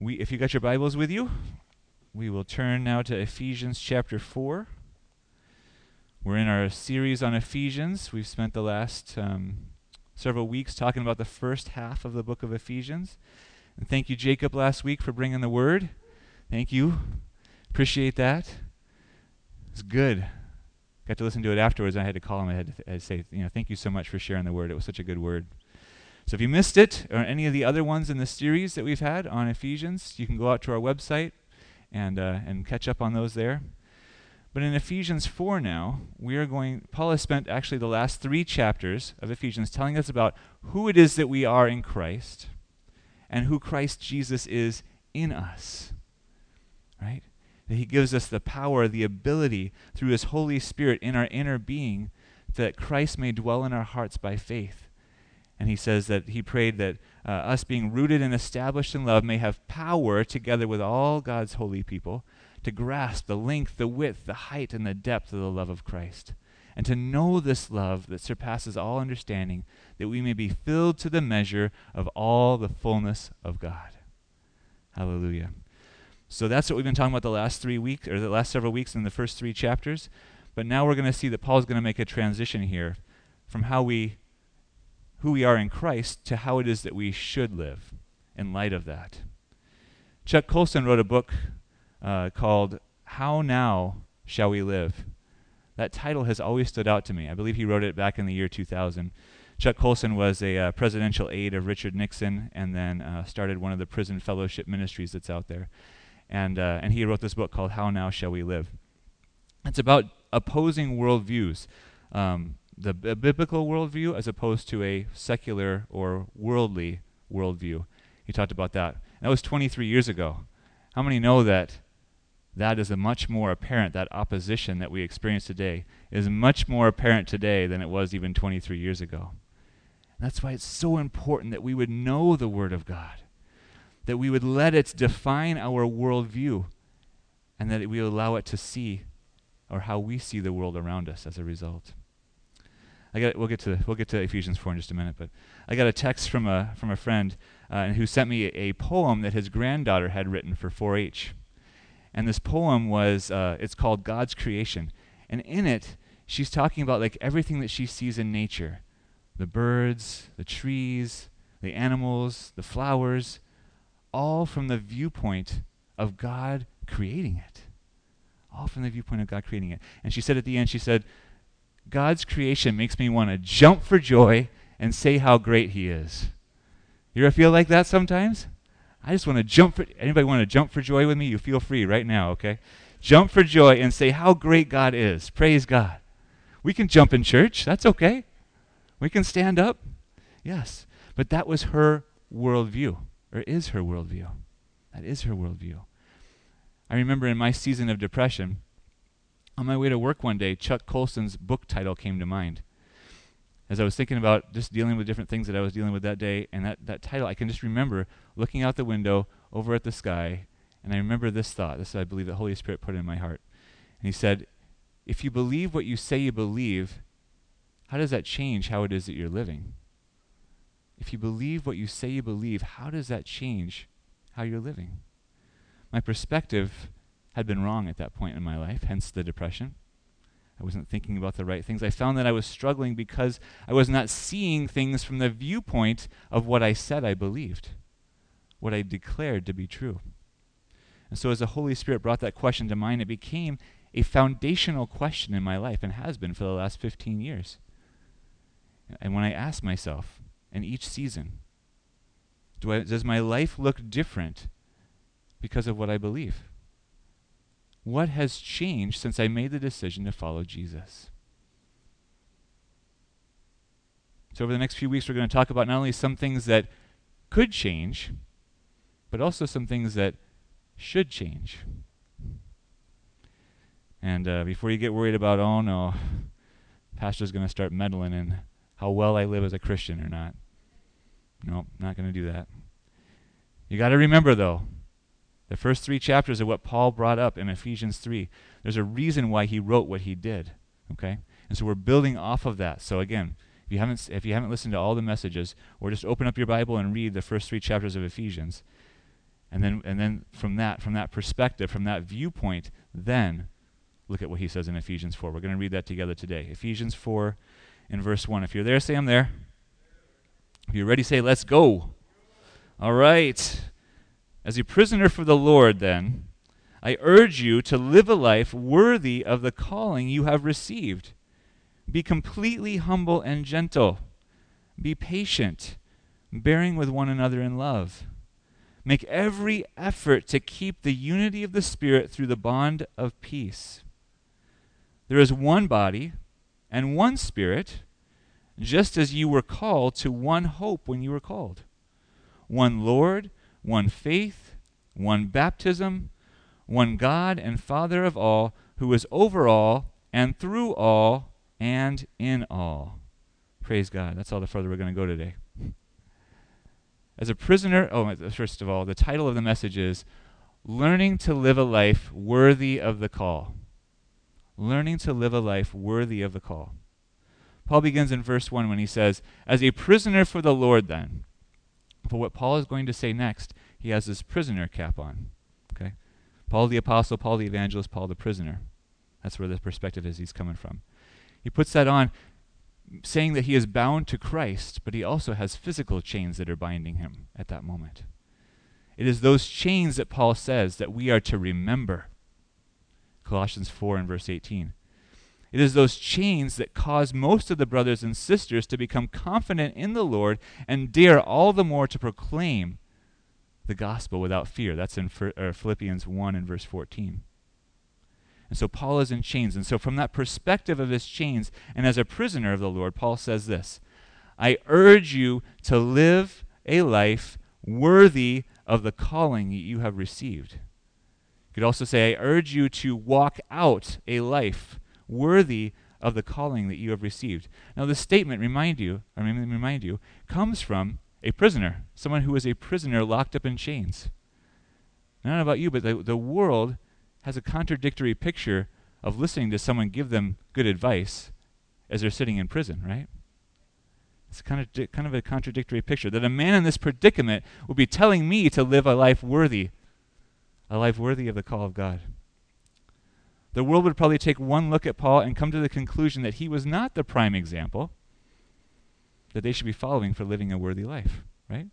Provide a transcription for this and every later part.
If you got your Bibles with you, we will turn now to Ephesians chapter 4. We're in our series on Ephesians. We've spent the last several weeks talking about the first half of the book of Ephesians. And thank you, Jacob, last week for bringing the word. Thank you. Appreciate that. It's good. Got to listen to it afterwards. I had to call him. I had to say, thank you so much for sharing the word. It was such a good word. So if you missed it, or any of the other ones in the series that we've had on Ephesians, you can go out to our website and catch up on those there. But in Ephesians 4 now, Paul has spent actually the last 3 chapters of Ephesians telling us about who it is that we are in Christ and who Christ Jesus is in us, right? That he gives us the power, the ability through his Holy Spirit in our inner being that Christ may dwell in our hearts by faith. And he says that he prayed that us being rooted and established in love may have power together with all God's holy people to grasp the length, the width, the height, and the depth of the love of Christ, and to know this love that surpasses all understanding, that we may be filled to the measure of all the fullness of God. Hallelujah. So that's what we've been talking about the last 3 weeks, or the last several weeks in the first 3 chapters. But now we're going to see that Paul's going to make a transition here from who we are in Christ to how it is that we should live in light of that. Chuck Colson wrote a book called How Now Shall We Live? That title has always stood out to me. I believe he wrote it back in the year 2000. Chuck Colson was a presidential aide of Richard Nixon and then started one of the prison fellowship ministries that's out there. And he wrote this book called How Now Shall We Live? It's about opposing worldviews. The biblical worldview as opposed to a secular or worldly worldview. He talked about that. That was 23 years ago. How many know that is a much more apparent, that opposition that we experience today is much more apparent today than it was even 23 years ago? And that's why it's so important that we would know the Word of God, that we would let it define our worldview, and that we allow it to see, or how we see the world around us as a result. We'll get to Ephesians 4 in just a minute, but I got a text from a friend who sent me a poem that his granddaughter had written for 4-H, and this poem was it's called God's Creation, and in it she's talking about like everything that she sees in nature, the birds, the trees, the animals, the flowers, all from the viewpoint of God creating it, all from the viewpoint of God creating it. And she said at the end, she said, God's creation makes me want to jump for joy and say how great he is. You ever feel like that sometimes? I just want to jump for, anybody want to jump for joy with me? You feel free right now, okay? Jump for joy and say how great God is. Praise God. We can jump in church. That's okay. We can stand up. Yes. But that was her worldview, or is her worldview. That is her worldview. I remember in my season of depression, on my way to work one day, Chuck Colson's book title came to mind. As I was thinking about just dealing with different things that I was dealing with that day, and that title, I can just remember looking out the window over at the sky, and I remember this thought. This I believe the Holy Spirit put in my heart. And he said, if you believe what you say you believe, how does that change how it is that you're living? If you believe what you say you believe, how does that change how you're living? My perspective had been wrong at that point in my life, hence the depression. I wasn't thinking about the right things. I found that I was struggling because I was not seeing things from the viewpoint of what I said I believed, what I declared to be true. And so as the Holy Spirit brought that question to mind, it became a foundational question in my life and has been for the last 15 years. And when I ask myself in each season, does my life look different because of what I believe? What has changed since I made the decision to follow Jesus? So over the next few weeks, we're going to talk about not only some things that could change, but also some things that should change. And before you get worried about, oh no, pastor's going to start meddling in how well I live as a Christian or not. Nope, not going to do that. You got to remember, though, the first 3 chapters of what Paul brought up in Ephesians 3, there's a reason why he wrote what he did, okay? And so we're building off of that. So again, if you haven't listened to all the messages, or just open up your Bible and read the first 3 chapters of Ephesians, And then from that perspective, from that viewpoint, then look at what he says in Ephesians 4. We're going to read that together today. Ephesians 4 in verse 1. If you're there, say I'm there. If you're ready, say let's go. All right. As a prisoner for the Lord, then, I urge you to live a life worthy of the calling you have received. Be completely humble and gentle. Be patient, bearing with one another in love. Make every effort to keep the unity of the Spirit through the bond of peace. There is one body and one Spirit, just as you were called to one hope when you were called. One Lord, one faith, one baptism, one God and Father of all, who is over all and through all and in all. Praise God. That's all the further we're going to go today. As a prisoner, first of all, the title of the message is Learning to Live a Life Worthy of the Call. Learning to live a life worthy of the call. Paul begins in verse 1 when he says, as a prisoner for the Lord then. For what Paul is going to say next, he has this prisoner cap on. Okay? Paul the apostle, Paul the evangelist, Paul the prisoner. That's where the perspective is he's coming from. He puts that on, saying that he is bound to Christ, but he also has physical chains that are binding him at that moment. It is those chains that Paul says that we are to remember. Colossians 4 and verse 18. It is those chains that cause most of the brothers and sisters to become confident in the Lord and dare all the more to proclaim the gospel without fear. That's in Philippians 1 and verse 14. And so Paul is in chains. And so from that perspective of his chains, and as a prisoner of the Lord, Paul says this, I urge you to live a life worthy of the calling you have received. You could also say, I urge you to walk out a life worthy of the calling that you have received. Now this statement, remind you, comes from a prisoner, someone who is a prisoner locked up in chains. I don't know about you, but the world has a contradictory picture of listening to someone give them good advice as they're sitting in prison, right? It's kind of a contradictory picture, that a man in this predicament would be telling me to live a life worthy of the call of God. The world would probably take one look at Paul and come to the conclusion that he was not the prime example that they should be following for living a worthy life, right?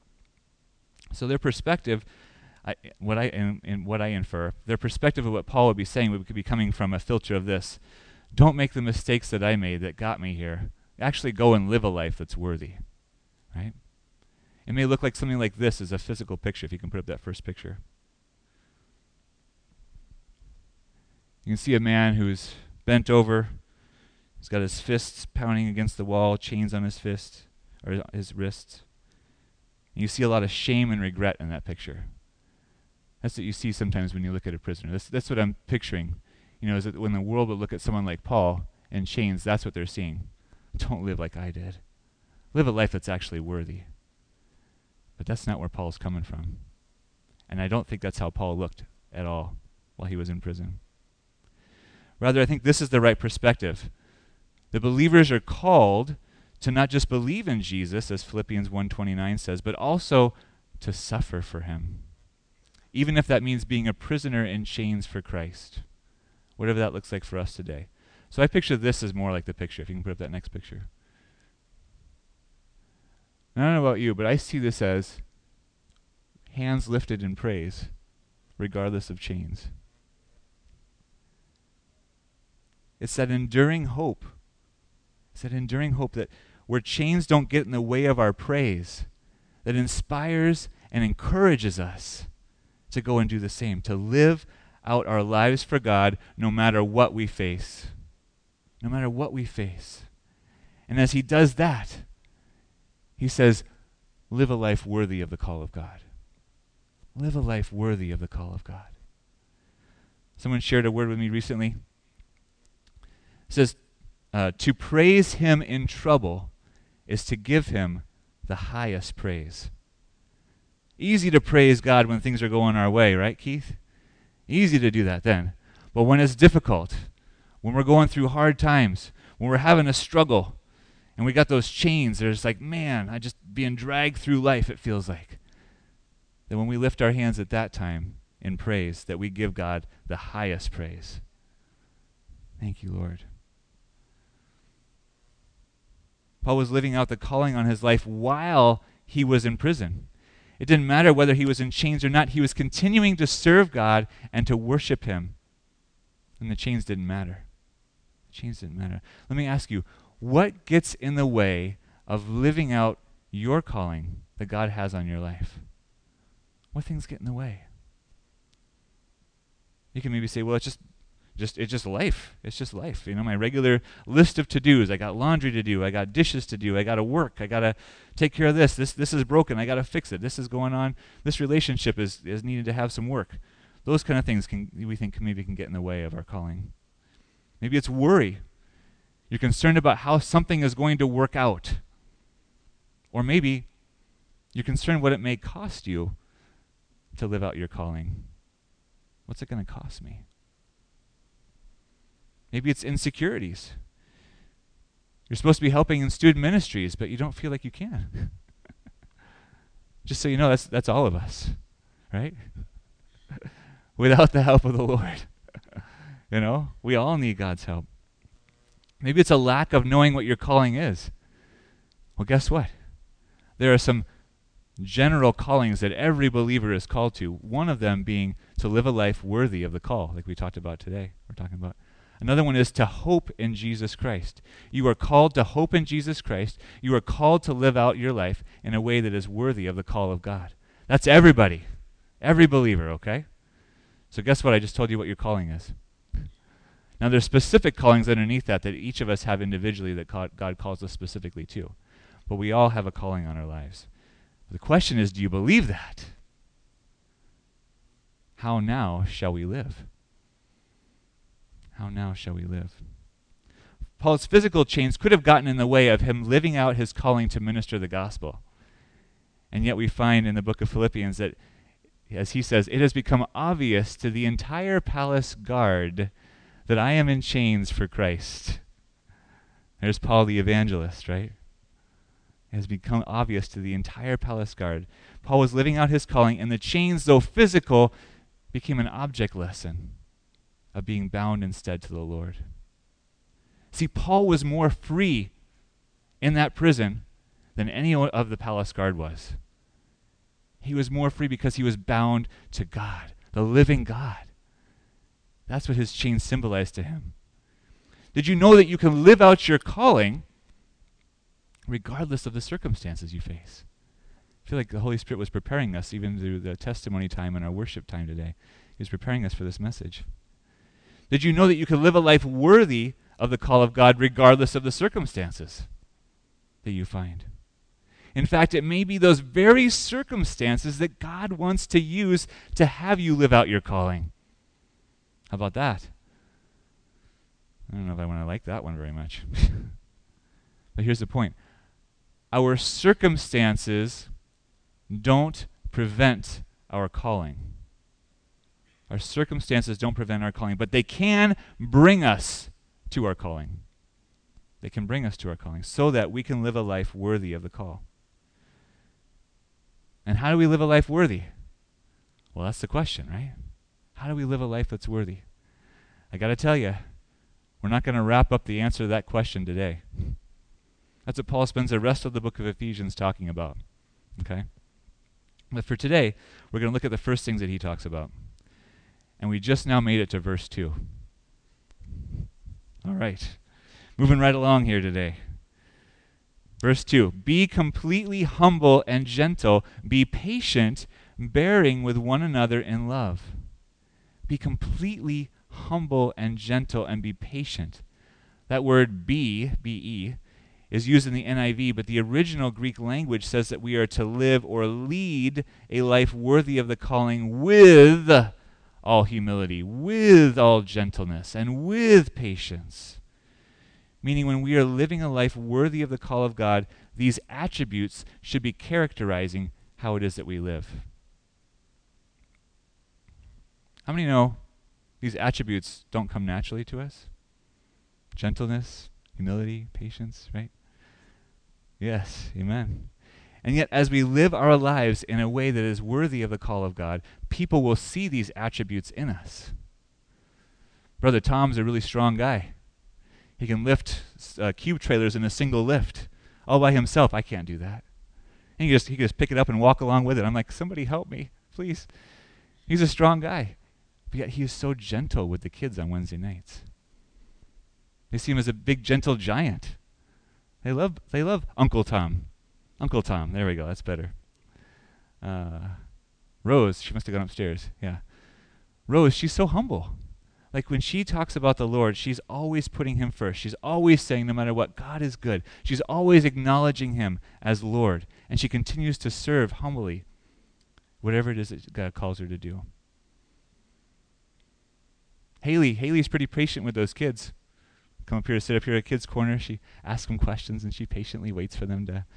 So their perspective, what I infer, their perspective of what Paul would be saying would be coming from a filter of this. Don't make the mistakes that I made that got me here. Actually go and live a life that's worthy, right? It may look like something like this as a physical picture, if you can put up that first picture. You can see a man who's bent over. He's got his fists pounding against the wall, chains on his fists, or his wrists. And you see a lot of shame and regret in that picture. That's what you see sometimes when you look at a prisoner. That's what I'm picturing. Is that when the world would look at someone like Paul in chains, that's what they're seeing. Don't live like I did. Live a life that's actually worthy. But that's not where Paul's coming from. And I don't think that's how Paul looked at all while he was in prison. Rather, I think this is the right perspective. The believers are called to not just believe in Jesus, as Philippians 1:29 says, but also to suffer for him. Even if that means being a prisoner in chains for Christ. Whatever that looks like for us today. So I picture this as more like the picture, if you can put up that next picture. I don't know about you, but I see this as hands lifted in praise, regardless of chains. It's that enduring hope. It's that enduring hope that where chains don't get in the way of our praise, that inspires and encourages us to go and do the same, to live out our lives for God no matter what we face. No matter what we face. And as he does that, he says, live a life worthy of the call of God. Live a life worthy of the call of God. Someone shared a word with me recently. It says, to praise him in trouble is to give him the highest praise. Easy to praise God when things are going our way, right, Keith? Easy to do that then. But when it's difficult, when we're going through hard times, when we're having a struggle, and we got those chains, there's like, man, I just being dragged through life, it feels like. that when we lift our hands at that time in praise, that we give God the highest praise. Thank you, Lord. Paul was living out the calling on his life while he was in prison. It didn't matter whether he was in chains or not. He was continuing to serve God and to worship him. And the chains didn't matter. The chains didn't matter. Let me ask you, what gets in the way of living out your calling that God has on your life? What things get in the way? You can maybe say, well, it's just life. It's just life. You know, my regular list of to-dos. I got laundry to do. I got dishes to do. I got to work. I got to take care of this. This is broken. I got to fix it. This is going on. This relationship is needed to have some work. Those kind of things we think maybe can get in the way of our calling. Maybe it's worry. You're concerned about how something is going to work out. Or maybe you're concerned what it may cost you to live out your calling. What's it going to cost me? Maybe it's insecurities. You're supposed to be helping in student ministries, but you don't feel like you can. Just so you know, that's all of us, right? Without the help of the Lord. You know, we all need God's help. Maybe it's a lack of knowing what your calling is. Well, guess what? There are some general callings that every believer is called to, one of them being to live a life worthy of the call, like we talked about today. We're talking about. Another one is to hope in Jesus Christ. You are called to hope in Jesus Christ. You are called to live out your life in a way that is worthy of the call of God. That's everybody, every believer, okay? So guess what? I just told you what your calling is. Now there's specific callings underneath that each of us have individually that God calls us specifically to. But we all have a calling on our lives. The question is, do you believe that? How now shall we live? How now shall we live? Paul's physical chains could have gotten in the way of him living out his calling to minister the gospel. And yet we find in the book of Philippians that, as he says, it has become obvious to the entire palace guard that I am in chains for Christ. There's Paul the evangelist, right? It has become obvious to the entire palace guard. Paul was living out his calling, and the chains, though physical, became an object lesson of being bound instead to the Lord. See, Paul was more free in that prison than any of the palace guard was. He was more free because he was bound to God, the living God. That's what his chains symbolized to him. Did you know that you can live out your calling regardless of the circumstances you face? I feel like the Holy Spirit was preparing us even through the testimony time and our worship time today. He was preparing us for this message. Did you know that you can live a life worthy of the call of God regardless of the circumstances that you find? In fact, it may be those very circumstances that God wants to use to have you live out your calling. How about that? I don't know if I want to like that one very much. But here's the point. Our circumstances don't prevent our calling. Our circumstances don't prevent our calling, but they can bring us to our calling. They can bring us to our calling so that we can live a life worthy of the call. And how do we live a life worthy? Well, that's the question, right? How do we live a life that's worthy? I got to tell you, we're not going to wrap up the answer to that question today. That's what Paul spends the rest of the book of Ephesians talking about. Okay? But for today, we're going to look at the first things that he talks about. And we just now made it to verse 2. All right. Moving right along here today. Verse 2. Be completely humble and gentle. Be patient, bearing with one another in love. Be completely humble and gentle and be patient. That word be, B-E, is used in the NIV, but the original Greek language says that we are to live or lead a life worthy of the calling with all humility, with all gentleness, and with patience. Meaning when we are living a life worthy of the call of God, these attributes should be characterizing how it is that we live. How many know these attributes don't come naturally to us? Gentleness, humility, patience, right? Yes, amen. And yet, as we live our lives in a way that is worthy of the call of God, people will see these attributes in us. Brother Tom's a really strong guy. He can lift cube trailers in a single lift all by himself. I can't do that. And he can just pick it up and walk along with it. I'm like, somebody help me, please. He's a strong guy. But yet he is so gentle with the kids on Wednesday nights. They see him as a big, gentle giant. They love Uncle Tom. Uncle Tom. There we go. That's better. Rose, she must have gone upstairs. Yeah. Rose, she's so humble. Like when she talks about the Lord, she's always putting him first. She's always saying, no matter what, God is good. She's always acknowledging him as Lord. And she continues to serve humbly, whatever it is that God calls her to do. Haley's pretty patient with those kids. Come up here to sit up here at Kids Corner. She asks them questions and she patiently waits for them to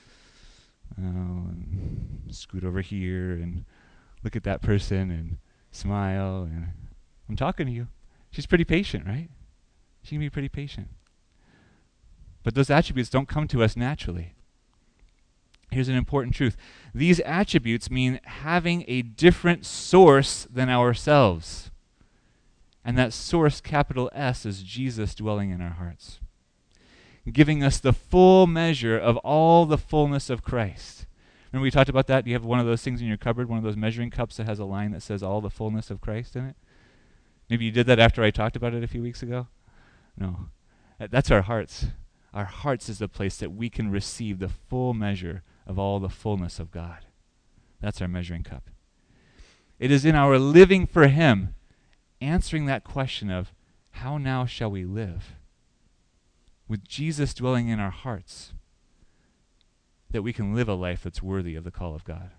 scoot over here and look at that person and smile. And I'm talking to you. She's pretty patient, right? She can be pretty patient. But those attributes don't come to us naturally. Here's an important truth. These attributes mean having a different source than ourselves. And that source, capital S, is Jesus dwelling in our hearts, giving us the full measure of all the fullness of Christ. Remember we talked about that? Do you have one of those things in your cupboard, one of those measuring cups that has a line that says all the fullness of Christ in it? Maybe you did that after I talked about it a few weeks ago? No. That's our hearts. Our hearts is the place that we can receive the full measure of all the fullness of God. That's our measuring cup. It is in our living for him, answering that question of, how now shall we live? With Jesus dwelling in our hearts, that we can live a life that's worthy of the call of God.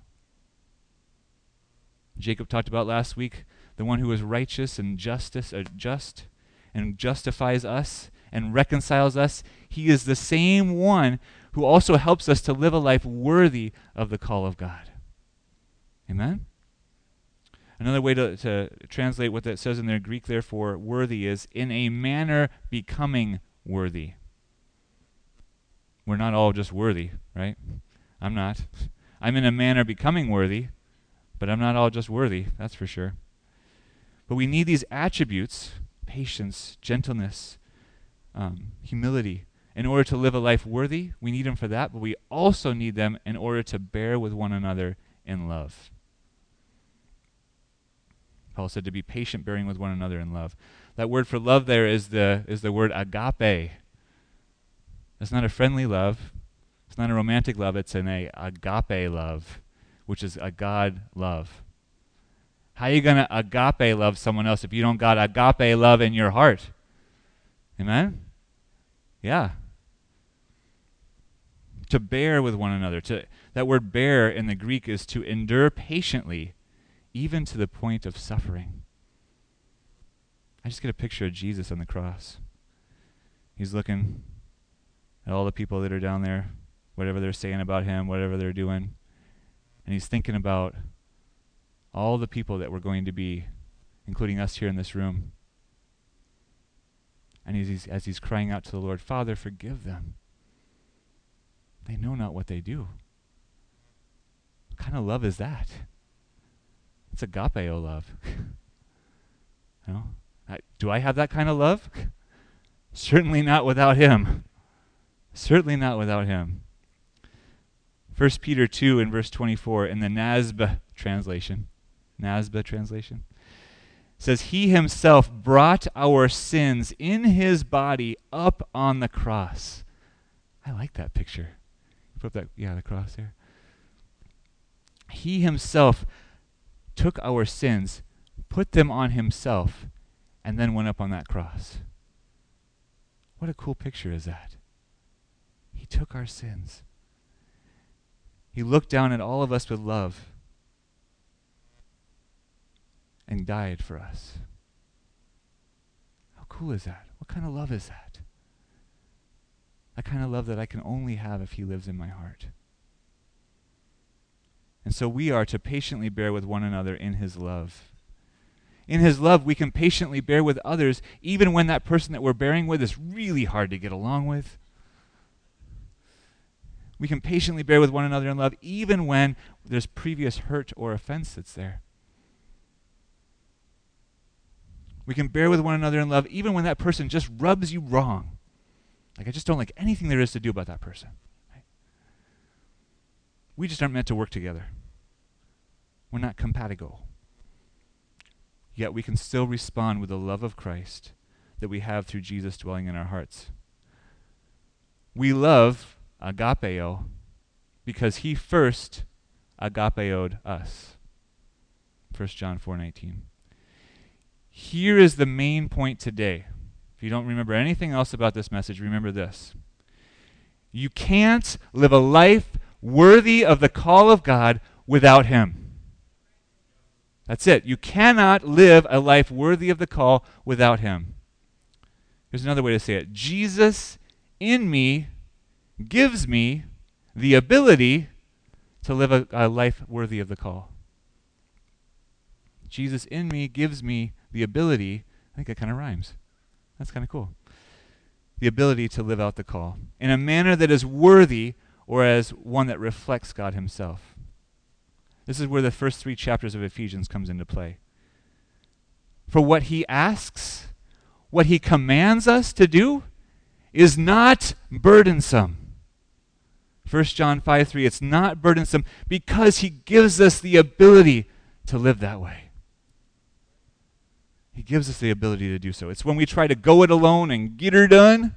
Jacob talked about last week, the one who is righteous and just and justifies us and reconciles us. He is the same one who also helps us to live a life worthy of the call of God. Amen? Another way to translate what that says in their Greek there for worthy is in a manner becoming worthy. We're not all just worthy, right? I'm not. I'm in a manner becoming worthy, but I'm not all just worthy, that's for sure. But we need these attributes, patience, gentleness, humility, in order to live a life worthy. We need them for that, but we also need them in order to bear with one another in love. Paul said to be patient, bearing with one another in love. That word for love there is the word agape. It's not a friendly love. It's not a romantic love. It's an agape love, which is a God love. How are you going to agape love someone else if you don't got agape love in your heart? Amen? Yeah. To bear with one another. That word bear in the Greek is to endure patiently, even to the point of suffering. I just get a picture of Jesus on the cross. He's looking at all the people that are down there, whatever they're saying about him, whatever they're doing, and he's thinking about all the people that we're going to be, including us here in this room. And as he's crying out to the Lord, Father, forgive them. They know not what they do. What kind of love is that? It's agapeo love. You know? Do I have that kind of love? Certainly not without him. Certainly not without him. 1 Peter 2 in verse 24 in the NASB translation. NASB translation. Says, he himself brought our sins in his body up on the cross. I like that picture. Put up that, the cross there. He himself took our sins, put them on himself, and then went up on that cross. What a cool picture is that? He took our sins. He looked down at all of us with love and died for us. How cool is that? What kind of love is that? That kind of love that I can only have if he lives in my heart. And so we are to patiently bear with one another in his love. In his love, we can patiently bear with others, even when that person that we're bearing with is really hard to get along with. We can patiently bear with one another in love, even when there's previous hurt or offense that's there. We can bear with one another in love, even when that person just rubs you wrong. Like, I just don't like anything there is to do about that person. Right? We just aren't meant to work together. We're not compatible. Yet we can still respond with the love of Christ that we have through Jesus dwelling in our hearts. We love agapeo because he first agapeoed us. 1 John 4:19. Here is the main point today. If you don't remember anything else about this message, remember this. You can't live a life worthy of the call of God without him. That's it. You cannot live a life worthy of the call without him. Here's another way to say it. Jesus in me gives me the ability to live a life worthy of the call. Jesus in me gives me the ability, I think that kind of rhymes. That's kind of cool. The ability to live out the call in a manner that is worthy or as one that reflects God himself. This is where the first 3 chapters of Ephesians comes into play. For what he asks, what he commands us to do is not burdensome. 1 John 5:3, it's not burdensome because he gives us the ability to live that way. He gives us the ability to do so. It's when we try to go it alone and get her done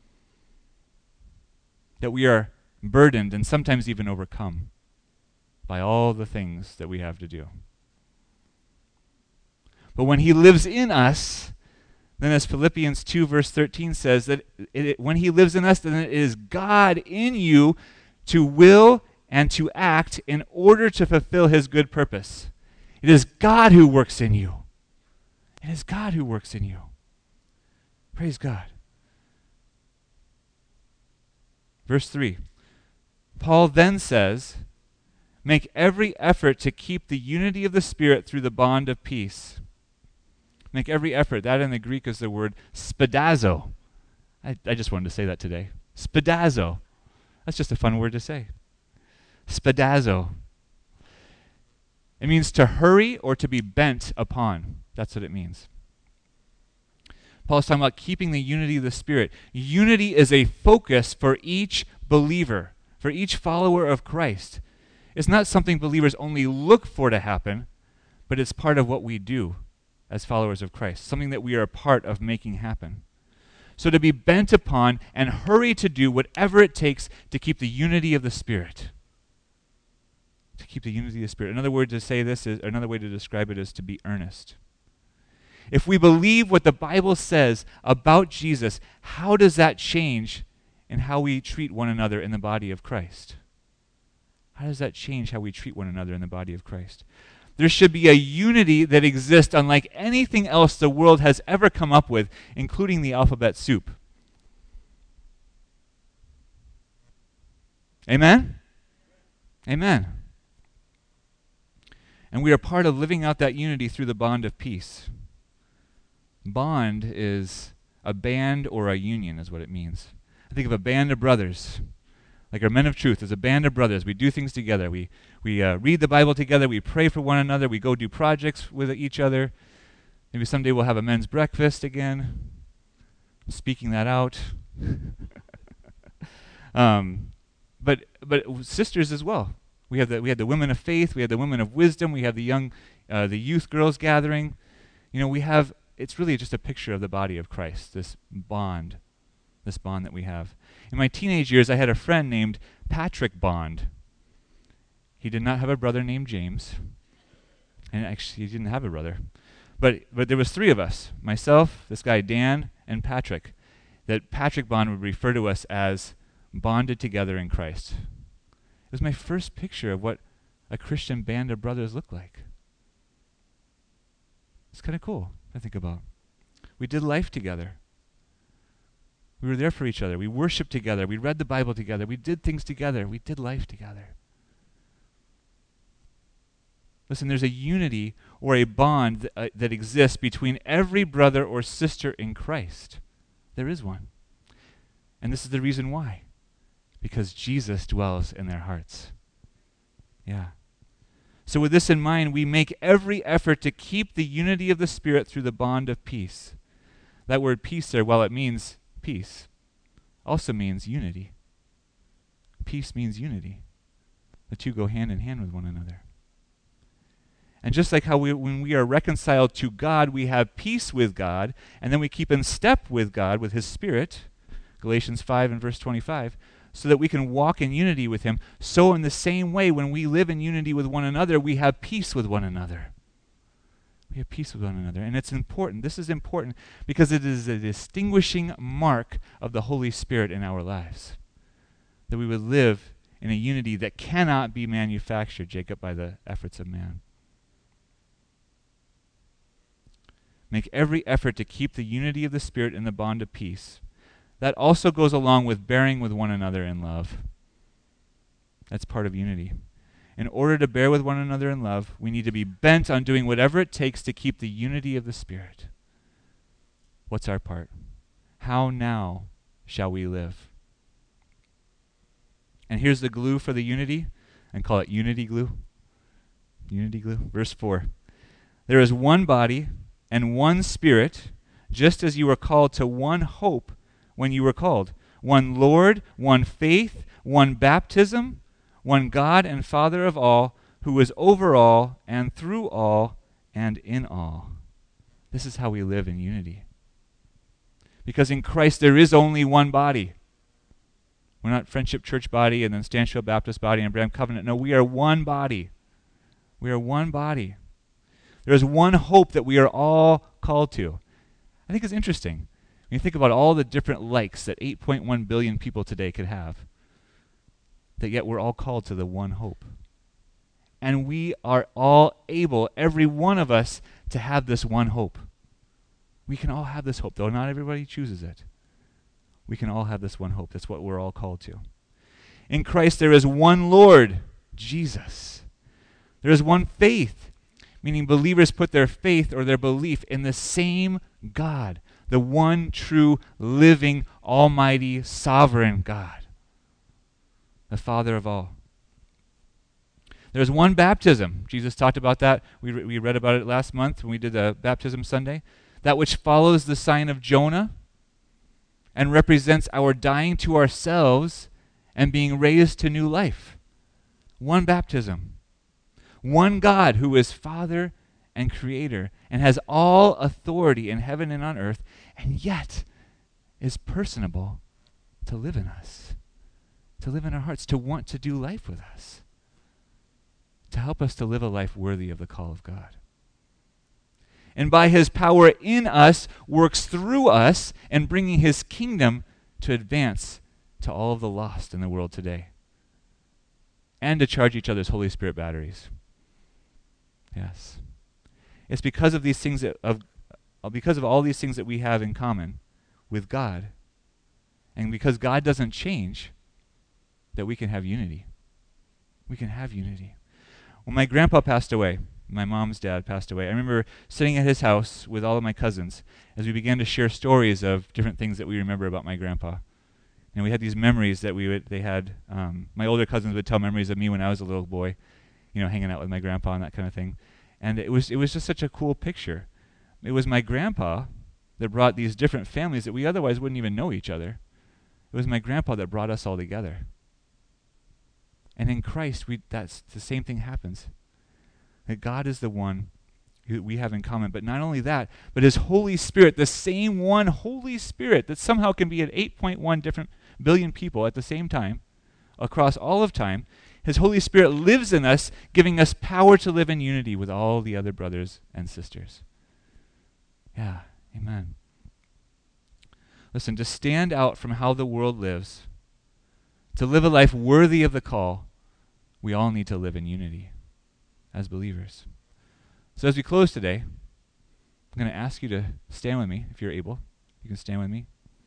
that we are burdened and sometimes even overcome by all the things that we have to do. But when he lives in us, then as Philippians 2 verse 13 says, that when he lives in us, then it is God in you to will and to act in order to fulfill his good purpose. It is God who works in you. It is God who works in you. Praise God. Verse 3. Paul then says, make every effort to keep the unity of the Spirit through the bond of peace. Make every effort. That in the Greek is the word spadazo. I just wanted to say that today. Spadazo. That's just a fun word to say. Spadazo. It means to hurry or to be bent upon. That's what it means. Paul's talking about keeping the unity of the Spirit. Unity is a focus for each believer, for each follower of Christ. It's not something believers only look for to happen, but it's part of what we do as followers of Christ, something that we are a part of making happen. So to be bent upon and hurry to do whatever it takes to keep the unity of the Spirit. To keep the unity of the Spirit. Another word to say this is, another way to describe it is to be earnest. If we believe what the Bible says about Jesus, how does that change in how we treat one another in the body of Christ? How does that change how we treat one another in the body of Christ? There should be a unity that exists unlike anything else the world has ever come up with, including the alphabet soup. Amen? Amen. And we are part of living out that unity through the bond of peace. Bond is a band or a union is what it means. I think of a band of brothers. Like our men of truth is a band of brothers. We do things together. We read the Bible together. We pray for one another. We go do projects with each other. Maybe someday we'll have a men's breakfast again. I'm speaking that out. But sisters as well. We had the women of faith. We had the women of wisdom. We have the youth girls gathering. It's really just a picture of the body of Christ. This bond that we have. In my teenage years, I had a friend named Patrick Bond. He did not have a brother named James, and actually he didn't have a brother. But there was 3 of us, myself, this guy Dan, and Patrick, that Patrick Bond would refer to us as bonded together in Christ. It was my first picture of what a Christian band of brothers looked like. It's kind of cool to think about. We did life together. We were there for each other. We worshiped together. We read the Bible together. We did things together. We did life together. Listen, there's a unity or a bond that exists between every brother or sister in Christ. There is one. And this is the reason why. because Jesus dwells in their hearts. Yeah. So with this in mind, we make every effort to keep the unity of the Spirit through the bond of peace. That word peace there, while it means peace, also means unity. Peace means unity. The two go hand in hand with one another. And just like how when we are reconciled to God, we have peace with God, and then we keep in step with God, with His Spirit, Galatians 5 and verse 25, so that we can walk in unity with Him. So in the same way, when we live in unity with one another, we have peace with one another. We have peace with one another. And it's important. This is important because it is a distinguishing mark of the Holy Spirit in our lives. That we would live in a unity that cannot be manufactured, Jacob, by the efforts of man. Make every effort to keep the unity of the Spirit in the bond of peace. That also goes along with bearing with one another in love. That's part of unity. In order to bear with one another in love, we need to be bent on doing whatever it takes to keep the unity of the Spirit. What's our part? How now shall we live? And here's the glue for the unity, and call it unity glue. Unity glue. Verse 4. There is one body and one Spirit, just as you were called to one hope when you were called. One Lord, one faith, one baptism, one God and Father of all, who is over all and through all and in all. This is how we live in unity. Because in Christ there is only one body. We're not Friendship Church body and then Stanfield Baptist body and Bram Covenant. No, we are one body. We are one body. There is one hope that we are all called to. I think it's interesting when you think about all the different likes that 8.1 billion people today could have, that yet we're all called to the one hope. And we are all able, every one of us, to have this one hope. We can all have this hope, though not everybody chooses it. We can all have this one hope. That's what we're all called to. In Christ there is one Lord, Jesus. There is one faith, meaning believers put their faith or their belief in the same God, the one true, living, almighty, sovereign God, the Father of all. There's one baptism. Jesus talked about that. We read about it last month when we did the Baptism Sunday. That which follows the sign of Jonah and represents our dying to ourselves and being raised to new life. One baptism. One God who is Father and Creator and has all authority in heaven and on earth, and yet is personable to live in us, to live in our hearts, to want to do life with us, to help us to live a life worthy of the call of God. And by His power in us, works through us and bringing His kingdom to advance to all of the lost in the world today, and to charge each other's Holy Spirit batteries. Yes. It's because of these things because of all these things that we have in common with God, and because God doesn't change, that we can have unity. We can have unity. When my grandpa passed away, my mom's dad passed away, I remember sitting at his house with all of my cousins as we began to share stories of different things that we remember about my grandpa. And we had these memories that my older cousins would tell memories of me when I was a little boy, hanging out with my grandpa and that kind of thing. And it was just such a cool picture. It was my grandpa that brought these different families that we otherwise wouldn't even know each other. It was my grandpa that brought us all together. And in Christ, that's the same thing happens. That God is the one who we have in common. But not only that, but His Holy Spirit, the same one Holy Spirit that somehow can be at 8.1 different billion people at the same time, across all of time, His Holy Spirit lives in us, giving us power to live in unity with all the other brothers and sisters. Yeah, amen. Listen, to stand out from how the world lives, to live a life worthy of the call, we all need to live in unity as believers. So as we close today, I'm going to ask you to stand with me, if you're able. You can stand with me.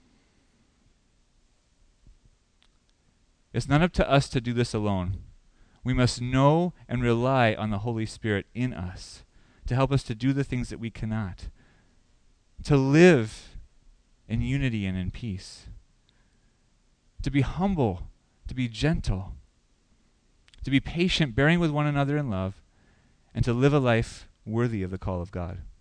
It's not up to us to do this alone. We must know and rely on the Holy Spirit in us to help us to do the things that we cannot, to live in unity and in peace, to be humble to be gentle, to be patient, bearing with one another in love, and to live a life worthy of the call of God.